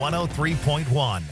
103.1.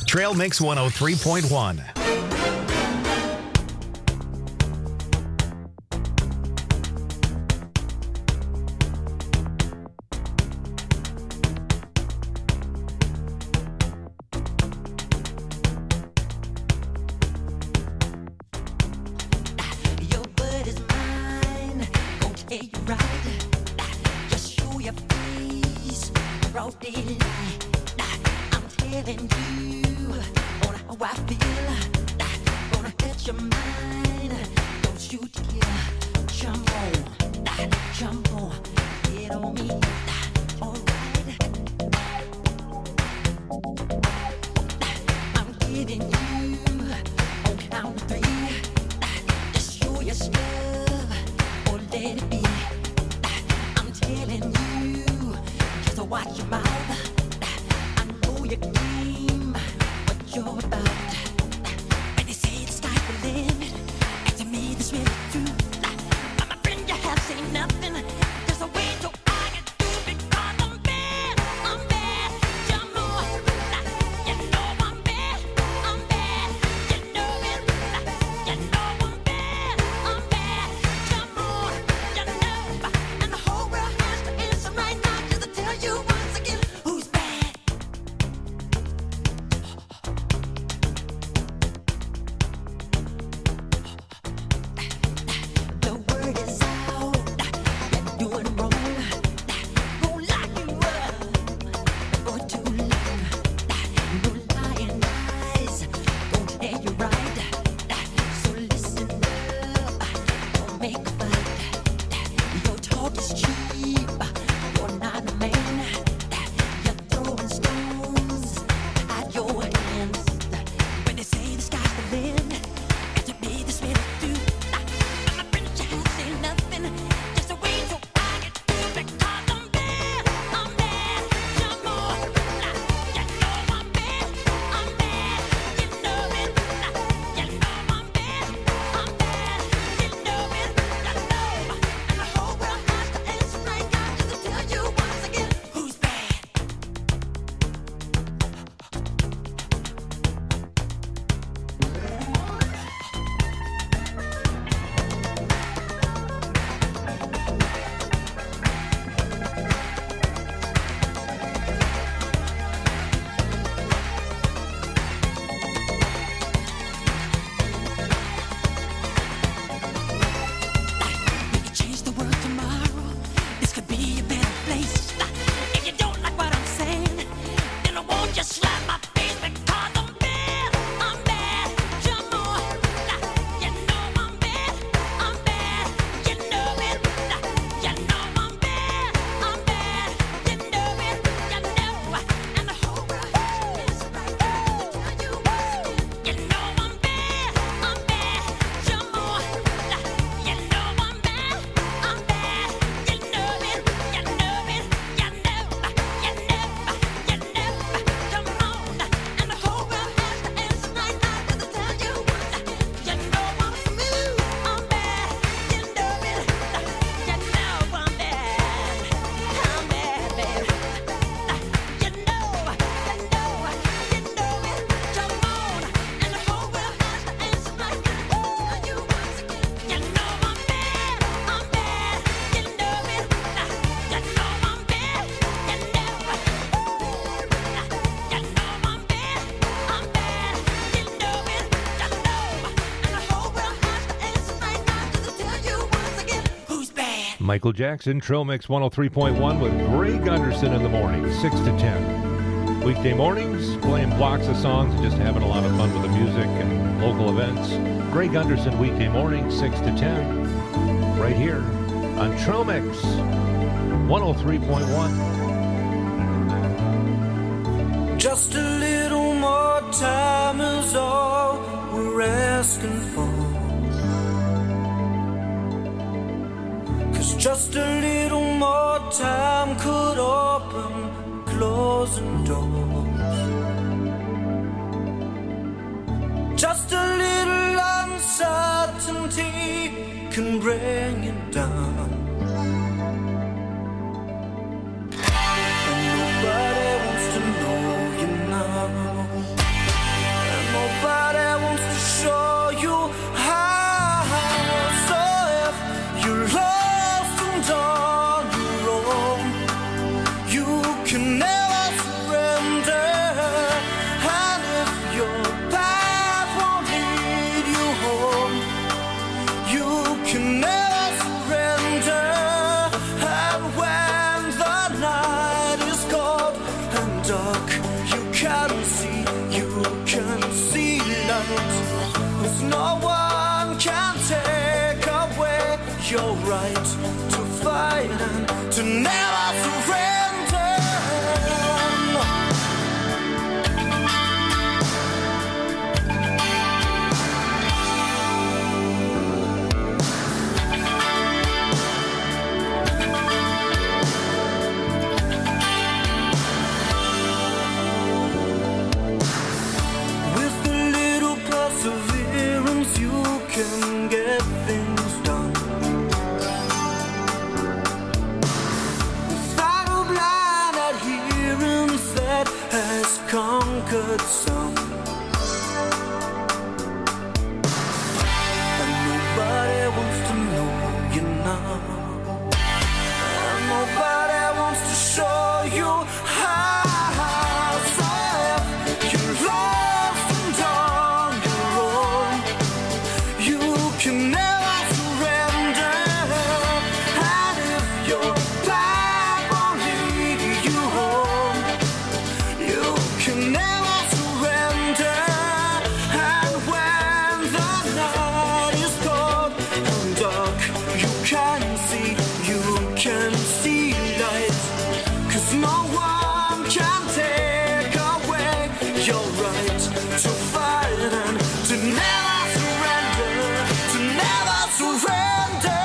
Trail Mix 103.1. Michael Jackson, Trail Mix 103.1 with Greg Gunderson in the morning, 6 to 10. Weekday mornings, playing blocks of songs and just having a lot of fun with the music and local events. Greg Gunderson, weekday morning, 6 to 10, right here on Trail Mix 103.1. Just a little more time is all we're asking for. Just a little more time could open closing doors. Just a little uncertainty can bring it down. And nobody wants to know you now. no one can take away your right to fight and to never surrender. Conquered some, and nobody wants to know you now, and nobody wants to show you how. So if you're lost and on your own, you can never surrender. And if your life won't lead you home, you can never surrender. And when the night is cold and dark, you can see light. 'Cause no one can take away your right to fight and to never surrender, to never surrender.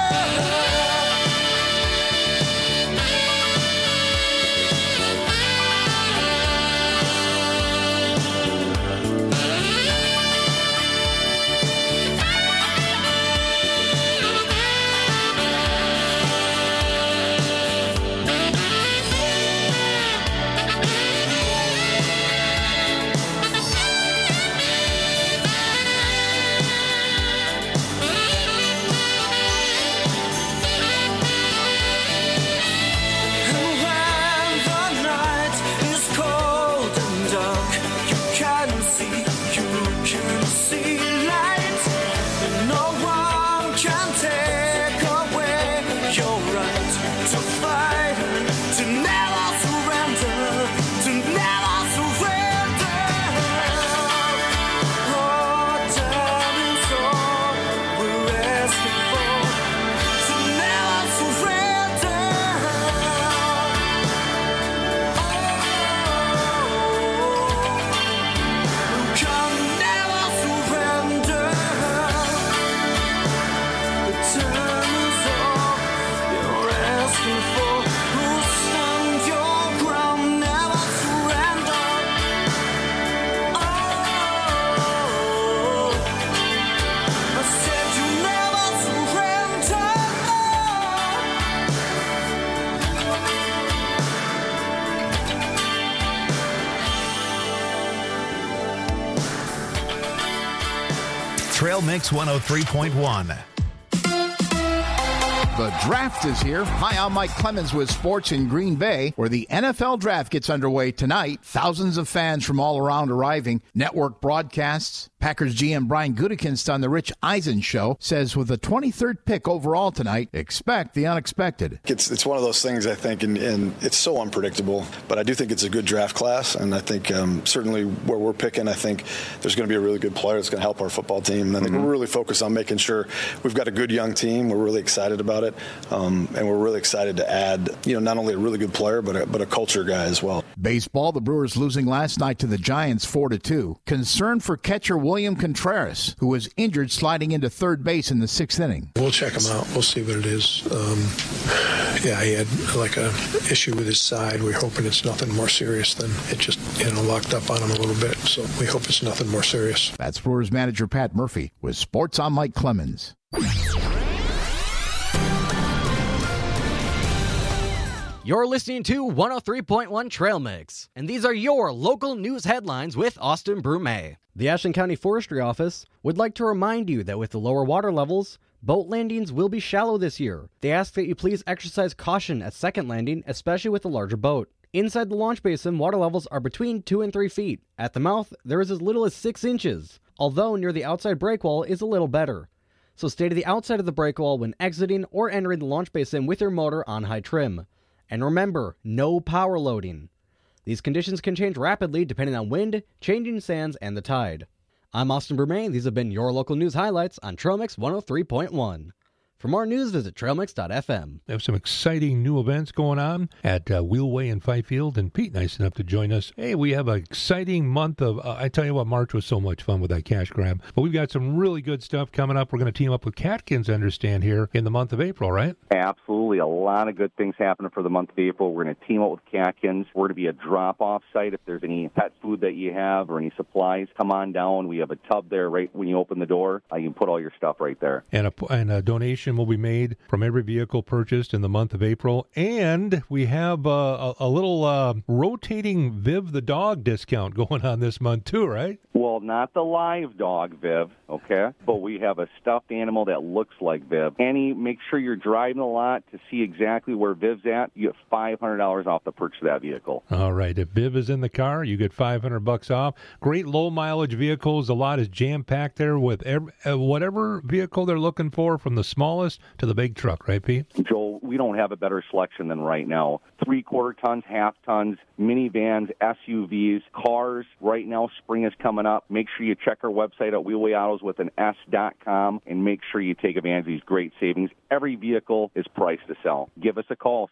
Trail Mix 103.1. The draft is here. Hi, I'm Mike Clemens with sports in Green Bay, where the NFL draft gets underway tonight. Thousands of fans from all around arriving. Network broadcasts. Packers GM Brian Gutekunst on the Rich Eisen Show says with the 23rd pick overall tonight, expect the unexpected. It's one of those things, I think, and it's so unpredictable, but I do think it's a good draft class, and I think certainly where we're picking, I think there's going to be a really good player that's going to help our football team, and I think we're really focused on making sure we've got a good young team. We're really excited about it, and we're really excited to add, not only a really good player, but a culture guy as well. Baseball, the Brewers losing last night to the Giants 4-2. Concern for catcher William Contreras, who was injured sliding into third base in the 6th inning. We'll check him out. We'll see what it is. He had like a issue with his side. We're hoping it's nothing more serious than it just, locked up on him a little bit. So we hope it's nothing more serious. That's Brewers manager Pat Murphy with Sports on Mike Clemens. You're listening to 103.1 Trail Mix, and these are your local news headlines with Austin Brume. The Ashland County Forestry Office would like to remind you that with the lower water levels, boat landings will be shallow this year. They ask that you please exercise caution at second landing, especially with a larger boat. Inside the launch basin, water levels are between 2 and 3 feet. At the mouth, there is as little as 6 inches, although near the outside breakwall is a little better. So stay to the outside of the breakwall when exiting or entering the launch basin with your motor on high trim. And remember, no power loading. These conditions can change rapidly depending on wind, changing sands, and the tide. I'm Austin Bermain. These have been your local news highlights on Trail Mix 103.1. For more news, visit trailmix.fm. We have some exciting new events going on at Wheelway in Fifield, and Pete, nice enough to join us. Hey, we have an exciting month of, I tell you what, March was so much fun with that cash grab, but we've got some really good stuff coming up. We're going to team up with Catkins, I understand, here in the month of April, right? Absolutely. A lot of good things happening for the month of April. We're going to team up with Catkins. We're going to be a drop-off site. If there's any pet food that you have or any supplies, come on down. We have a tub there right when you open the door. You can put all your stuff right there. And a donation will be made from every vehicle purchased in the month of April. And we have a little rotating Viv the dog discount going on this month too, right? Well, not the live dog, Viv, okay? But we have a stuffed animal that looks like Viv. Annie, make sure you're driving a lot to see exactly where Viv's at. You get $500 off the purchase of that vehicle. All right. If Viv is in the car, you get $500 off. Great low-mileage vehicles. A lot is jam-packed there with whatever vehicle they're looking for, from the smallest to the big truck, right, Pete? Joel, we don't have a better selection than right now. 3/4 tons, half tons, minivans, SUVs, cars. Right now, spring is coming up. Make sure you check our website at Wheelway Autos with an S.com and make sure you take advantage of these great savings. Every vehicle is priced to sell. Give us a call,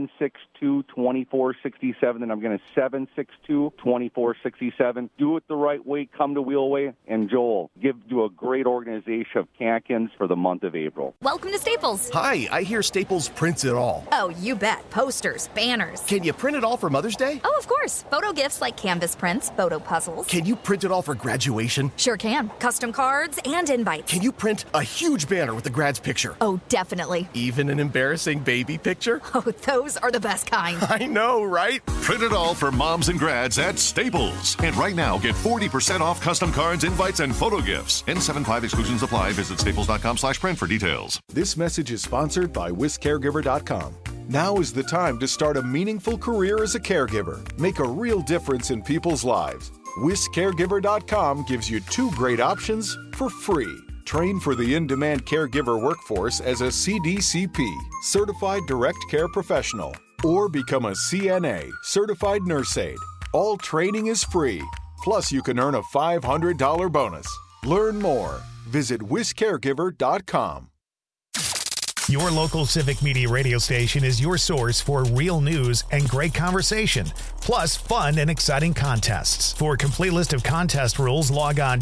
762-2467, and I'm going to 762-2467. Do it the right way. Come to Wheelway. And Joel, do a great organization of Catkins for the month of April. Welcome to Staples. Hi, I hear Staples prints it all. Oh, you bet. Posters, banners. Can you print it all for Mother's Day? Oh, of course. Photo gifts like canvas prints, photo puzzles. Can you print it all for graduation? Sure can. Custom cards and invites. Can you print a huge banner with the grad's picture? Oh, definitely. Even an embarrassing baby picture? Oh, those are the best kind. I know, right? Print it all for moms and grads at Staples. And right now, get 40% off custom cards, invites, and photo gifts. N75 exclusions apply. Visit staples.com/print for details. This message is sponsored by WisCaregiver.com. Now is the time to start a meaningful career as a caregiver. Make a real difference in people's lives. WisCaregiver.com gives you 2 great options for free. Train for the in-demand caregiver workforce as a CDCP, Certified Direct Care Professional, or become a CNA, Certified Nurse Aide. All training is free. Plus, you can earn a $500 bonus. Learn more. Visit WisCaregiver.com. Your local Civic Media radio station is your source for real news and great conversation, plus fun and exciting contests. For a complete list of contest rules, log on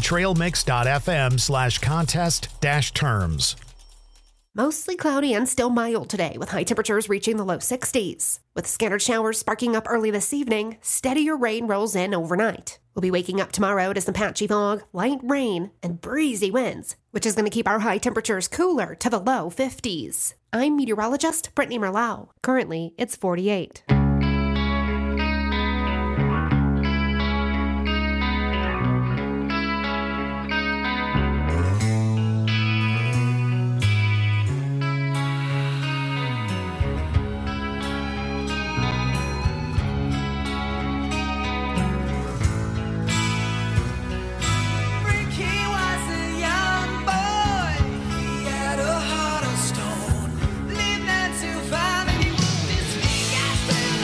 trailmix.fm/contest-terms. Mostly cloudy and still mild today, with high temperatures reaching the low 60s. With scattered showers sparking up early this evening, steadier rain rolls in overnight. We'll be waking up tomorrow to some patchy fog, light rain, and breezy winds, which is going to keep our high temperatures cooler to the low 50s. I'm meteorologist Brittany Merlau. Currently, it's 48. Lived not too far, and he moved his feet, got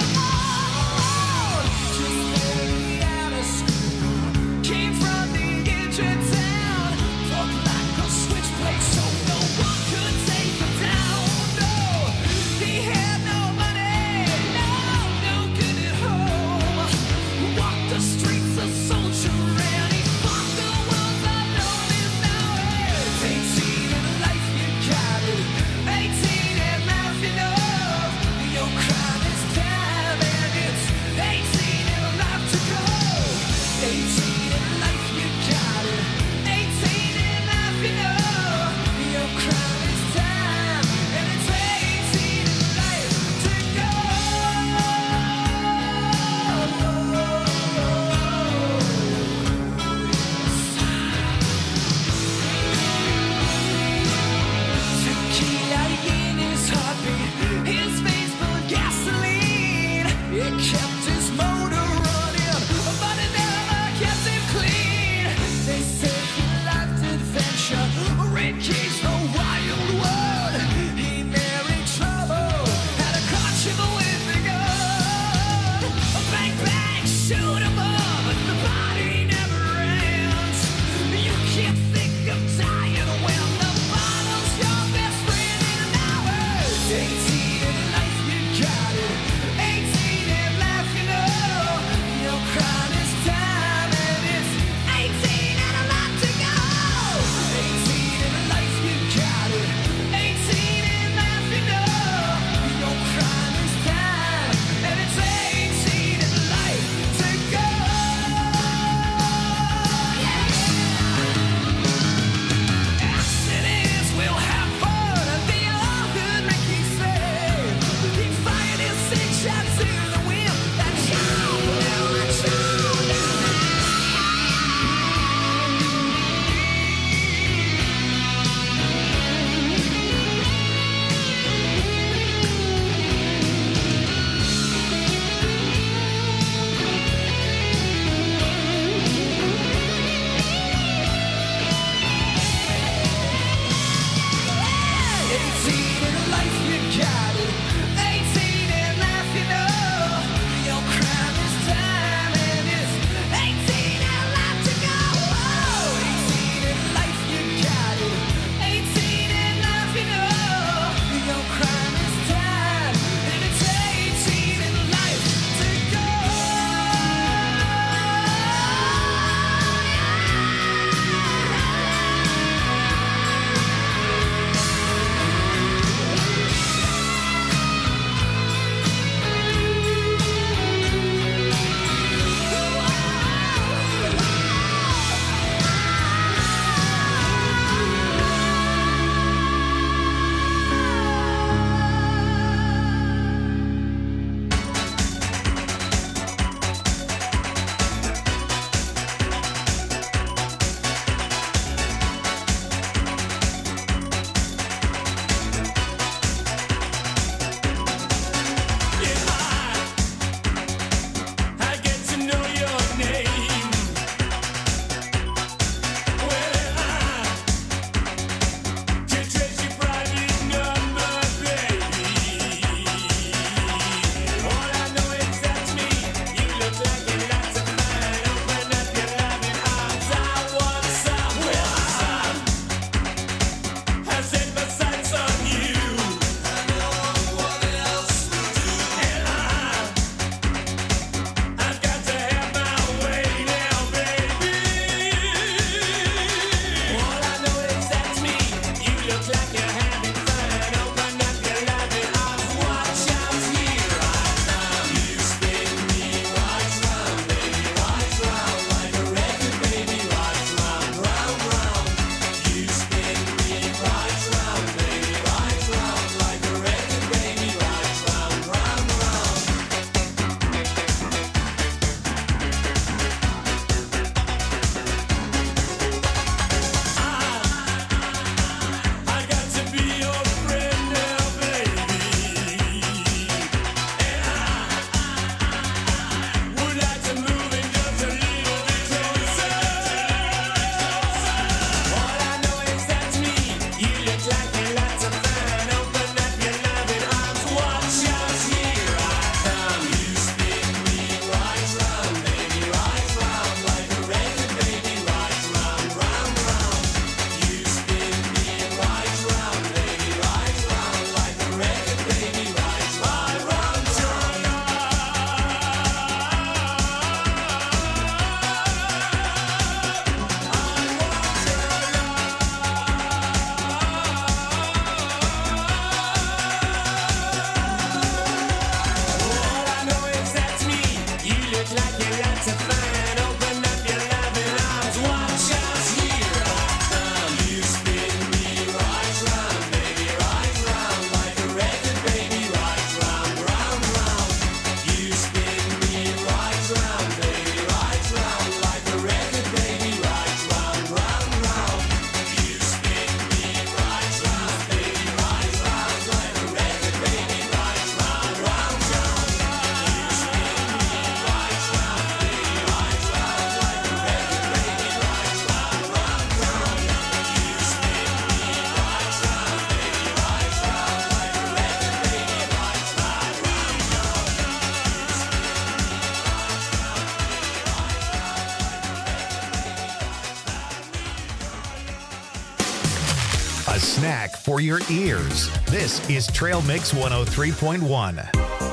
a snack for your ears. This is Trail Mix 103.1.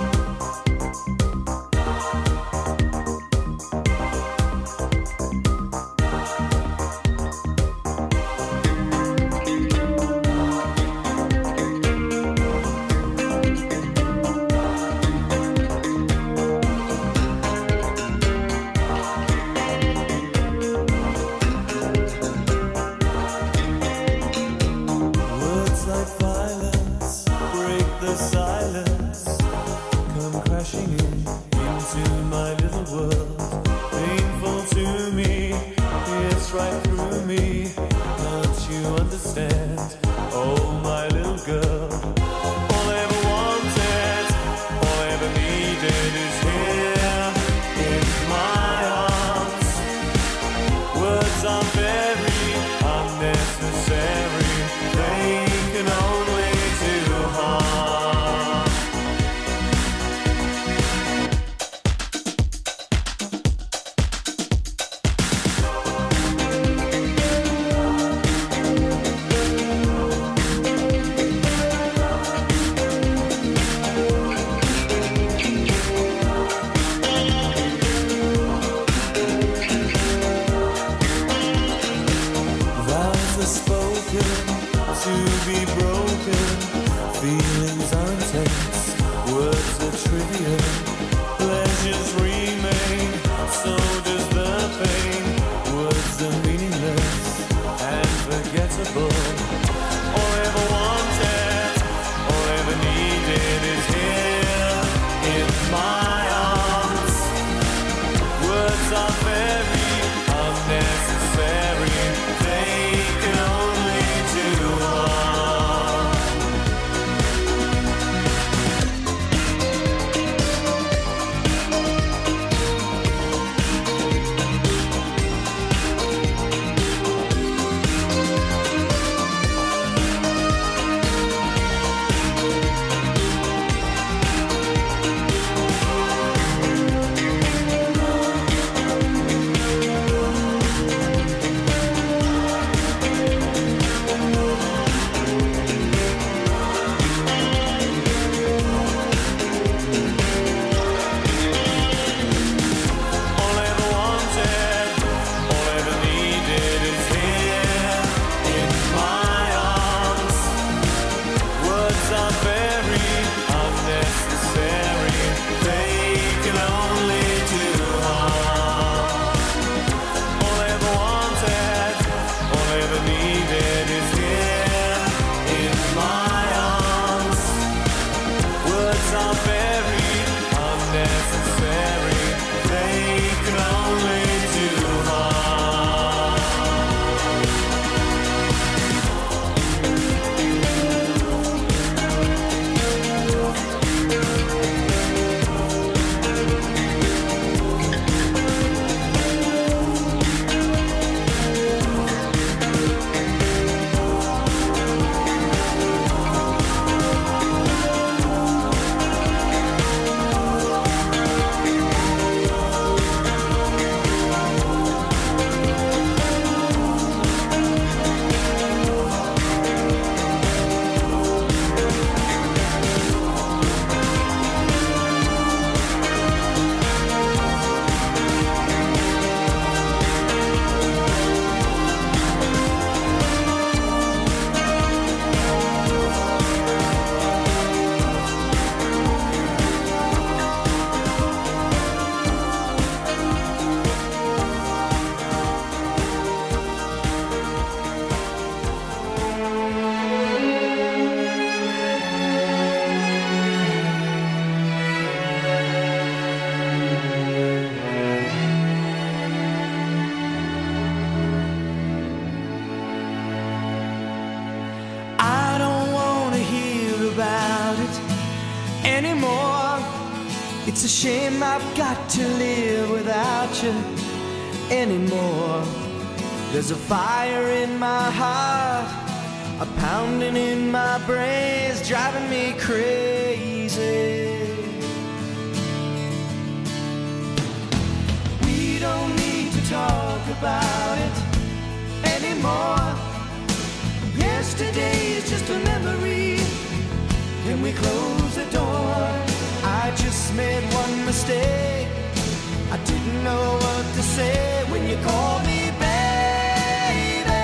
It's a shame I've got to live without you anymore. There's a fire in my heart, a pounding in my brains, driving me crazy. We don't need to talk about it anymore. Yesterday Can we close the door? I just made one mistake. I didn't know what to say when you called me baby.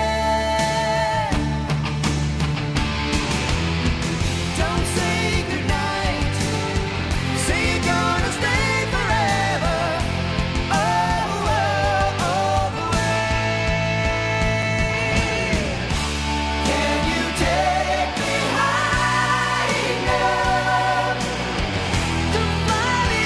Don't say goodnight. Say you're gonna stay forever. Oh, oh, all the way. Can you take me high enough to fly me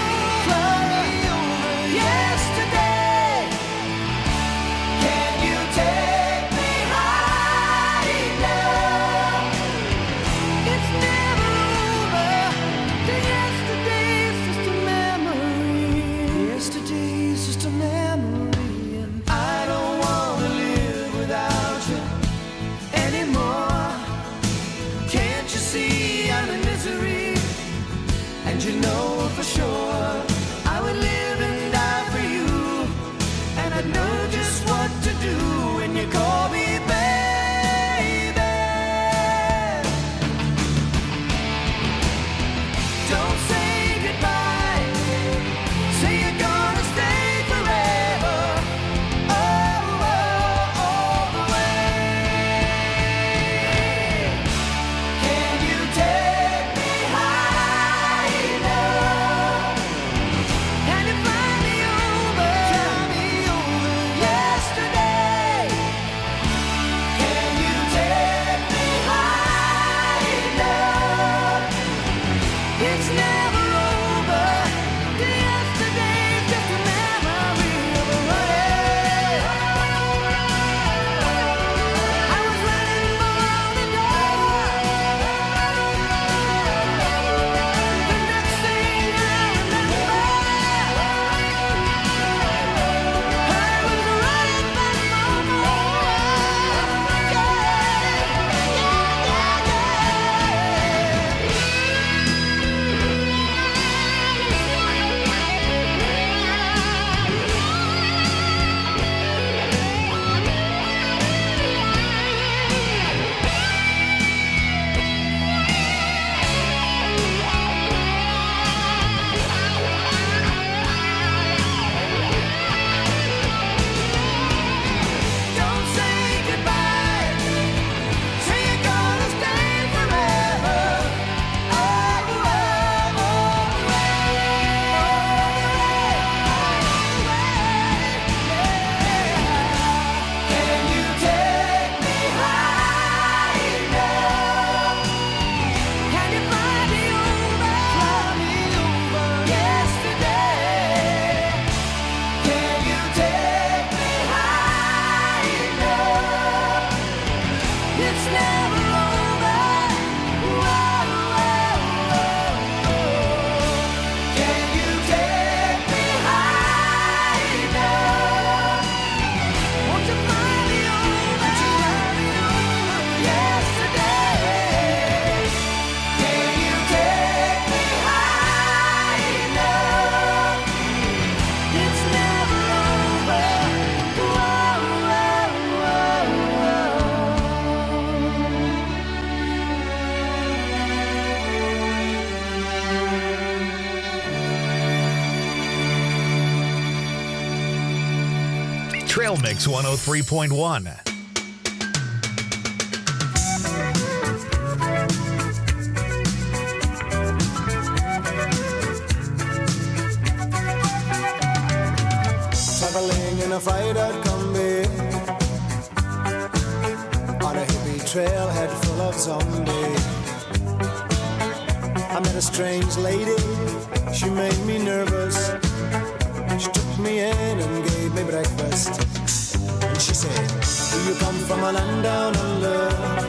over yesterday? Can you take me high enough? It's never over. Yesterday's just a memory. Yesterday's just a memory, and I don't wanna live without you anymore. Can't you see I'm in misery? And you know for sure I would live and die for you, and I'd know just what to do when you call me baby. Don't say goodbye. Say you're gonna stay forever. Oh, oh, all the way. Can you take me high enough? Can you fly me over yesterday? Can you take me high enough? It's never over. Yesterday's just a memory of a running. I was running for the door. The next thing I remember, I was running back for more. Don't say goodbye. Say you're gonna stay forever. Oh, oh, all the way. Can you take me high enough? Can you fly me over yesterday? Can you take me high enough? It's never over. Whoa, whoa, whoa. Can you take me high enough? Won't you fly me over yesterday? Can you take me high enough? It's never over. Whoa, whoa, Trail Mix 103.1. Traveling in a fried-out Kombi on a hippie trailhead full of zombies. I met a strange lady, she made me nervous. She took me in and gave me breakfast. And she said, do you come from a land down under,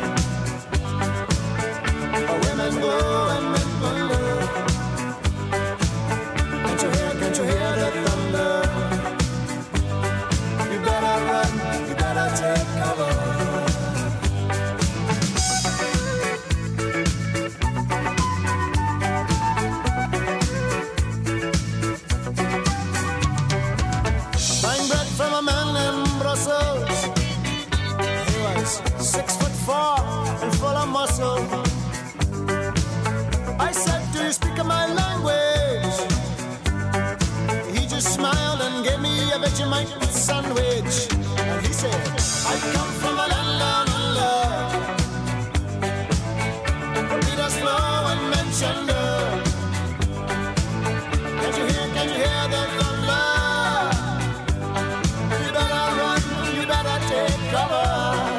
where women go and men wonder? Can't you hear the thunder? You better run, you better take cover. Buying bread from a man in Brussels. He was 6'4" cover.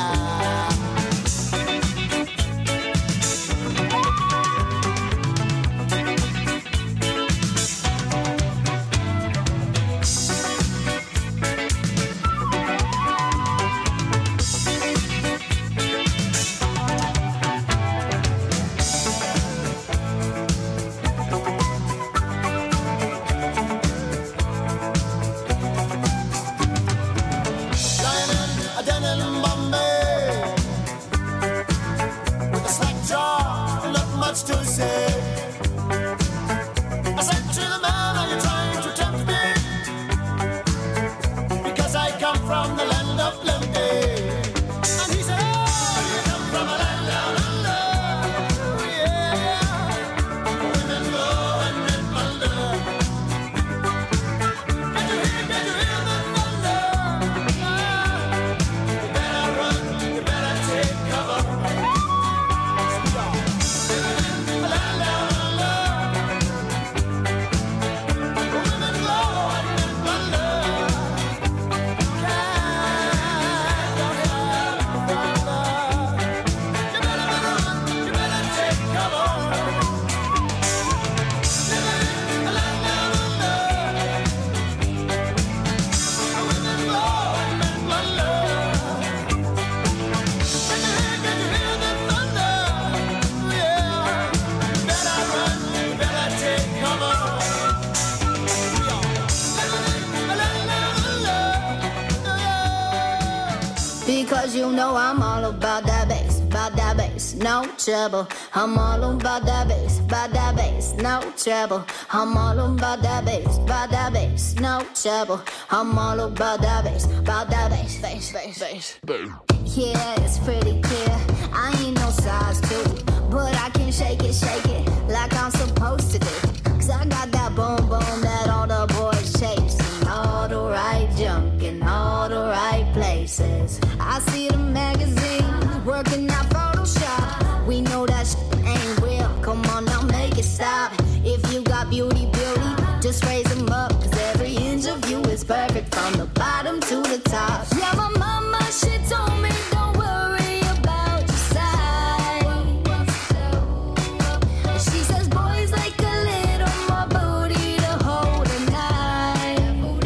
Because you know I'm all about that bass, no trouble. I'm all about that bass, no trouble. I'm all about that bass, no trouble. I'm all about that bass, bass. Yeah, it's pretty clear. I ain't no size 2, but I can shake it like I'm supposed to do. Cause I got that boom boom that all the boys chase. All the right junk in all the right places. I see the magazines working out Photoshop. We know that shit ain't real. Come on now, make it stop. If you got beauty, just raise them up. Cause every inch of you is perfect from the bottom to the top. Yeah, my mama, she told me don't worry about your size. She says boys like a little more booty to hold a knife.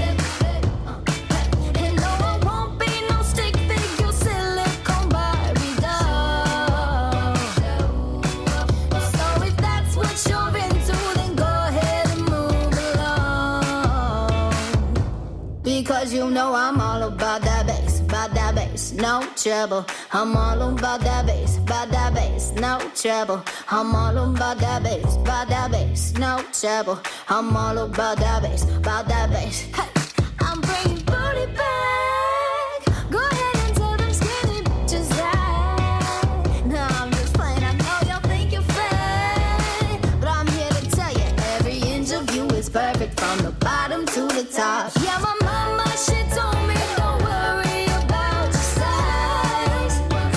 And no, I won't be no stick figure silicone Barbie doll. So if that's what you're into, then go ahead and move along. Because you know I'm all about that bass, no trouble. I'm all about that bass, no trouble. I'm all about that bass, no trouble. I'm all about that bass. Hey, I'm bringing booty back. Go ahead and tell them skinny bitches that. No, I'm just playing. I know y'all think you're fake, but I'm here to tell you every inch of you is perfect from the bottom to the top. Yeah, my mama, she told me don't worry about your size.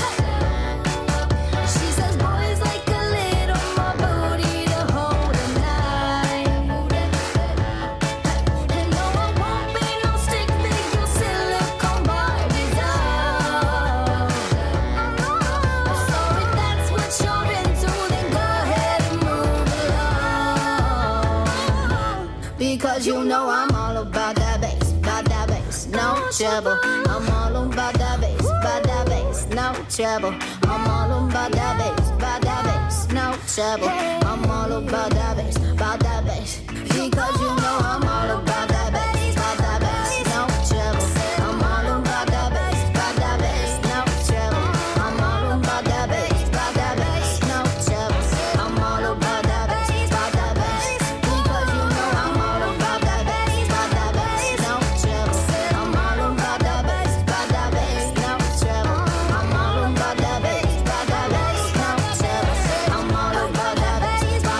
She says boys like a little more booty to hold a knife. And no, I won't be no stick figure silicone Barbie doll. So if that's what you're into, then go ahead and move along. Because you know I'm all about that bass, no trouble. I'm all about that bass, no trouble. I'm all about that bass, no trouble. I'm all about that bass, because you know I'm all about that bass, no trouble. I'm all about that bass, no trouble. I'm all about that bass, no trouble. I'm all about that bass, because you know I'm all about that bass, no trouble. I'm all about that bass, no trouble. I'm all about that bass, no trouble. I'm all about that bass.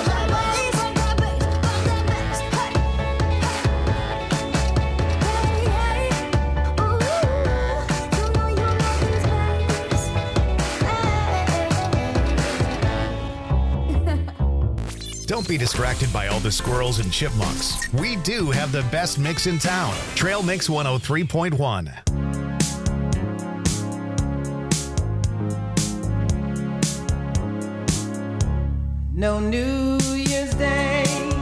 Don't be distracted by all the squirrels and chipmunks. We do have the best mix in town. Trail Mix 103.1. No New Year's Day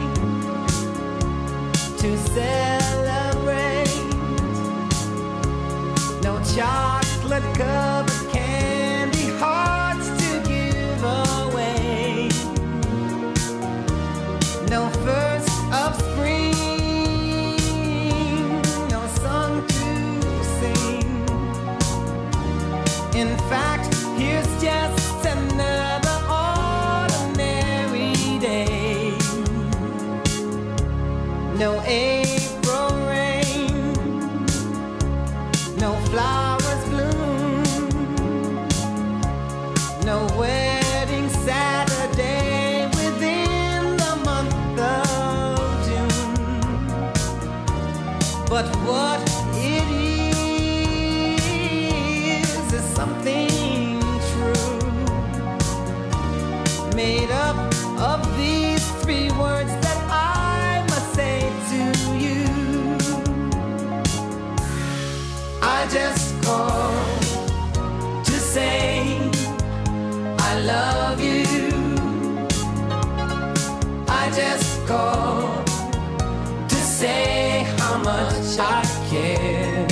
to celebrate. No chocolate covered candy hearts to give away. No first of spring, no song to sing. In fact, here's just another no April rain, no flowers bloom, no wedding Saturday within the month of June. But what it is something true, made up of these three words that I must say to you. I just called to say I love you. I just called to say how much I care.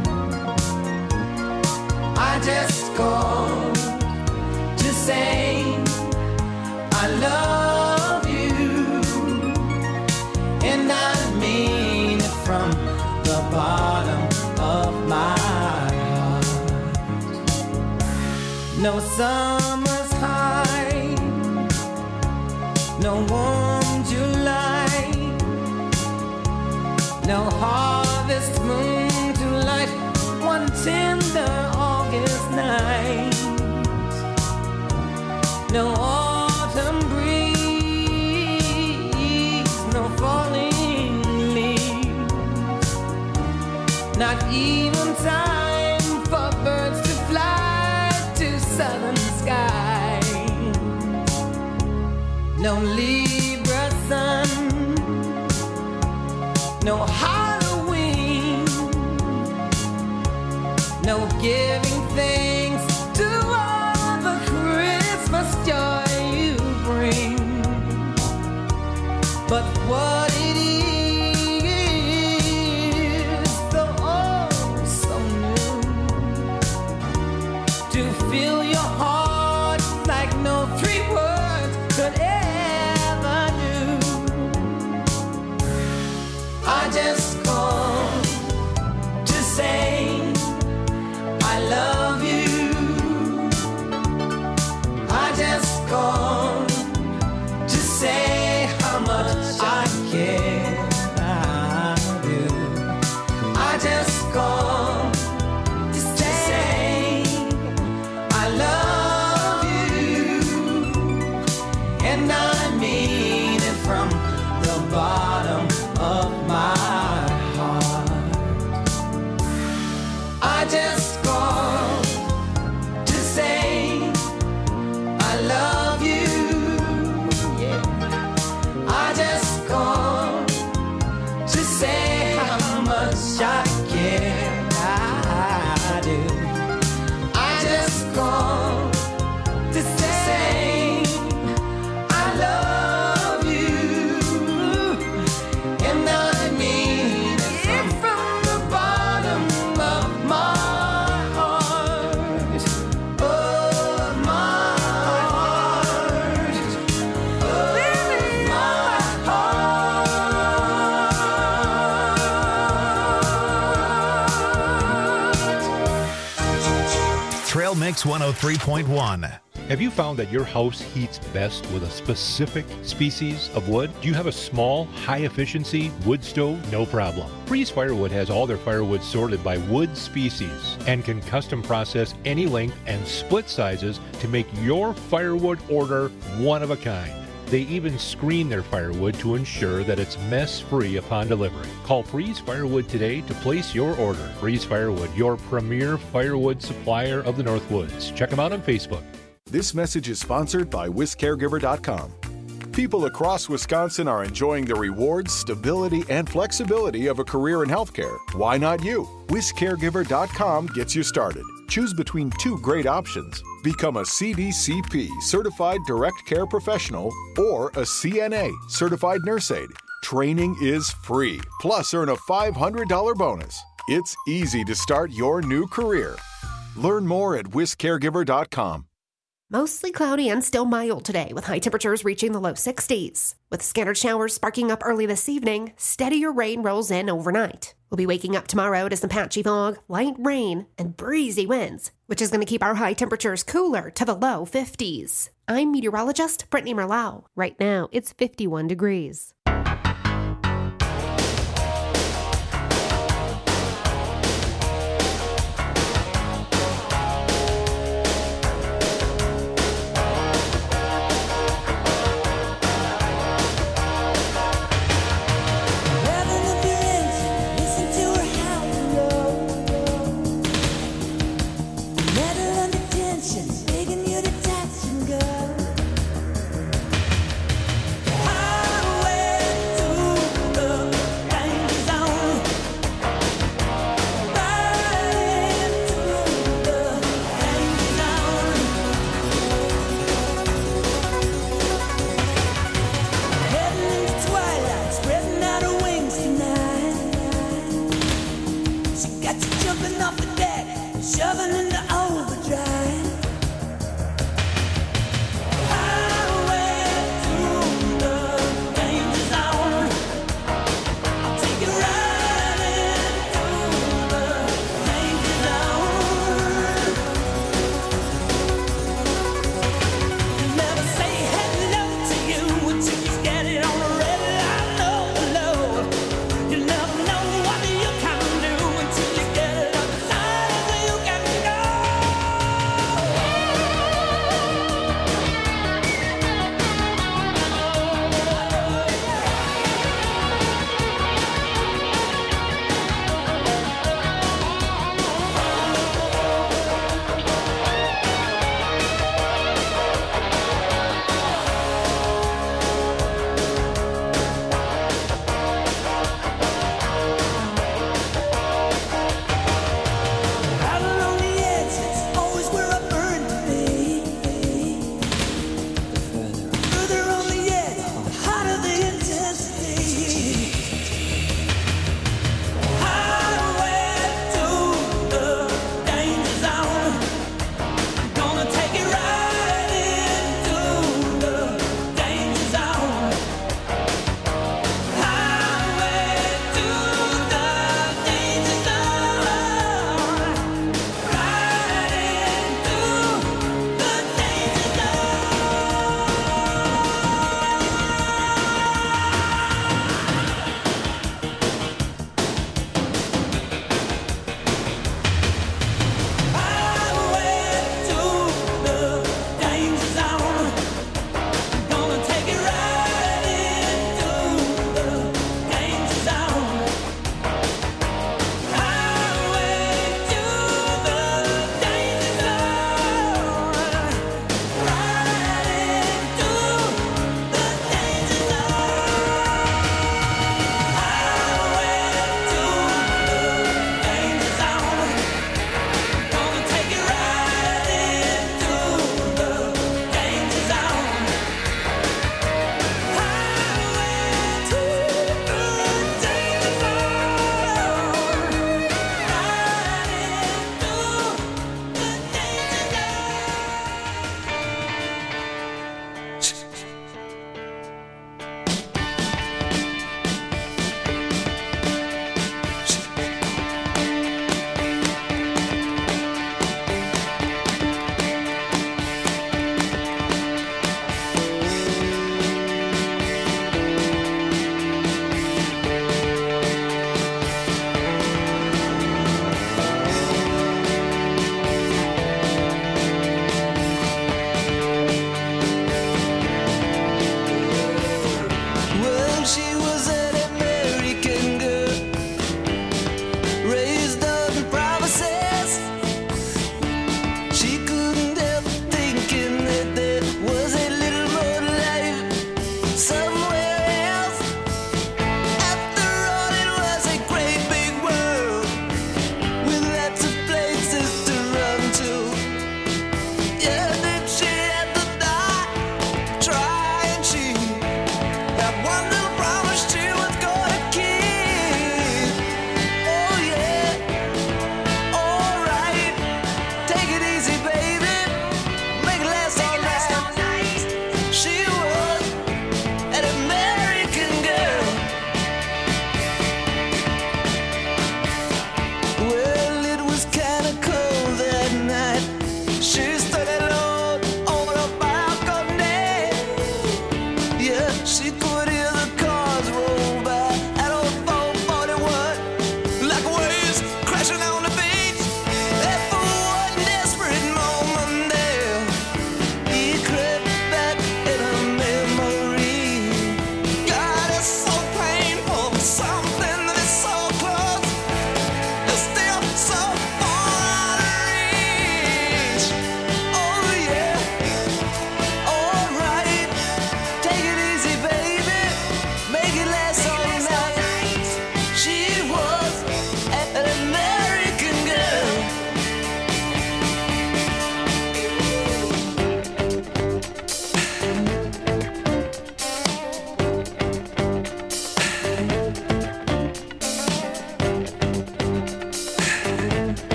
I just called to say I love you, and I mean it from the bottom of my heart. No summer's high, no warm July, no harvest moon to light one tender August night, no autumn breeze, no falling leaves, not even time for birds to fly to southern skies, no Libra sun, no Halloween, no giving thanks to all the Christmas joy you bring. But what it is, so oh so new, to fill your heart like no three words could ever do. I just called to say I love you. I just called to say how much I care. I do. I just called to say I love you, and I mean it from the bottom of my heart. I just called to say I love you. Yeah. I just called to say how much I care. I do. I just called to say I love you, and I mean it from the bottom of my heart. Oh, my heart. Oh, my heart. Trail Mix 103.1. Have you found that your house heats best with a specific species of wood? Do you have a small, high-efficiency wood stove? No problem. Freeze Firewood has all their firewood sorted by wood species and can custom process any length and split sizes to make your firewood order one of a kind. They even screen their firewood to ensure that it's mess-free upon delivery. Call Freeze Firewood today to place your order. Freeze Firewood, your premier firewood supplier of the Northwoods. Check them out on Facebook. This message is sponsored by WisCaregiver.com. People across Wisconsin are enjoying the rewards, stability, and flexibility of a career in healthcare. Why not you? WisCaregiver.com gets you started. Choose between two great options. Become a CDCP, Certified Direct Care Professional, or a CNA, Certified Nurse Aide. Training is free, plus earn a $500 bonus. It's easy to start your new career. Learn more at WisCaregiver.com. Mostly cloudy and still mild today, with high temperatures reaching the low 60s. With scattered showers sparking up early this evening, steadier rain rolls in overnight. We'll be waking up tomorrow to some patchy fog, light rain, and breezy winds, which is going to keep our high temperatures cooler to the low 50s. I'm meteorologist Brittany Merlau. Right now, it's 51 degrees. Highway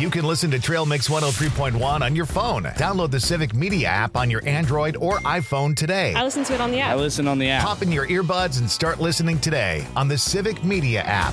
You can listen to Trail Mix 103.1 on your phone. Download the Civic Media app on your Android or iPhone today. I listen to it on the app. I listen on the app. Pop in your earbuds and start listening today on the Civic Media app.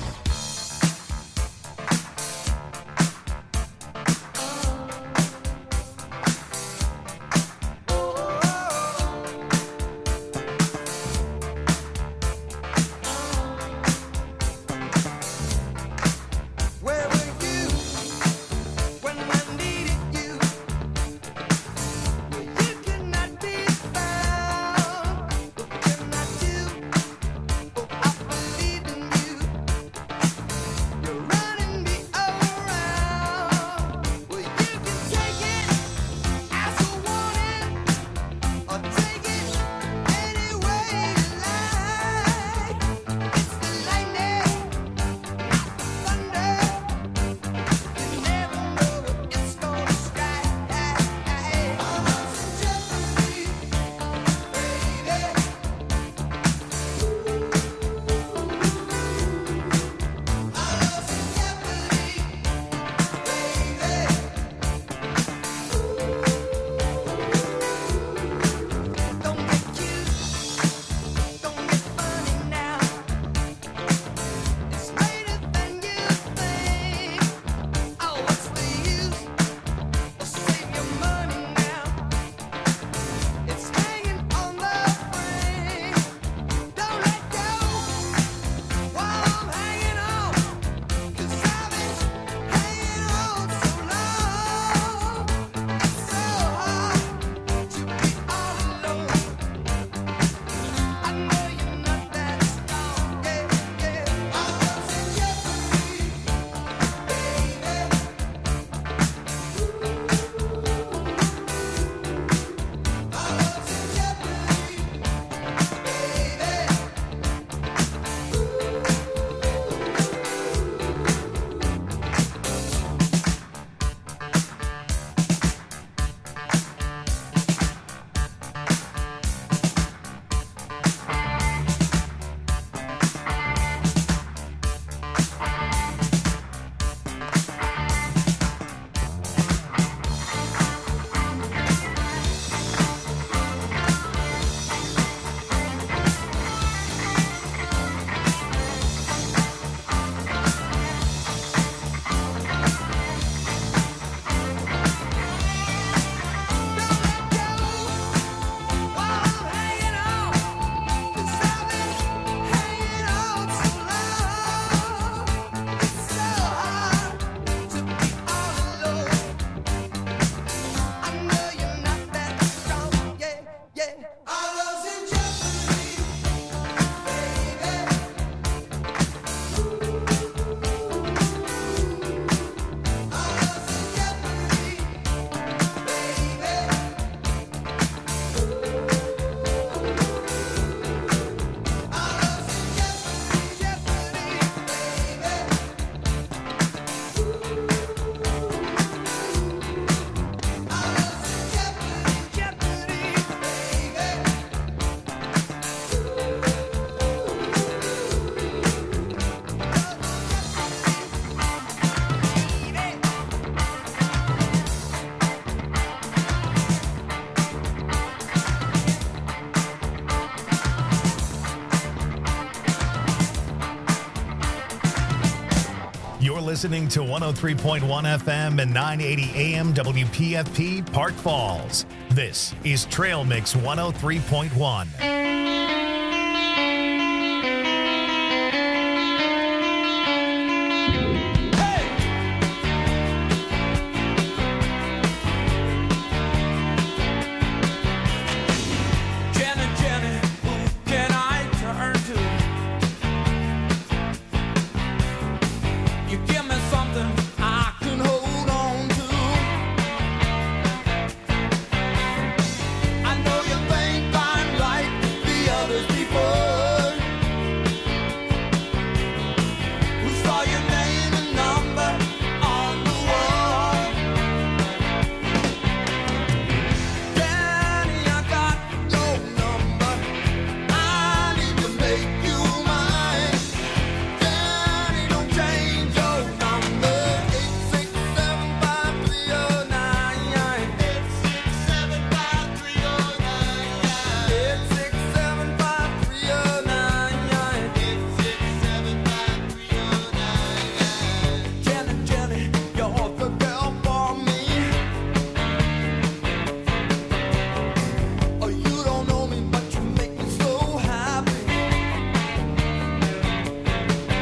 You're listening to 103.1 FM and 980 AM WPFP Park Falls. This is Trail Mix 103.1.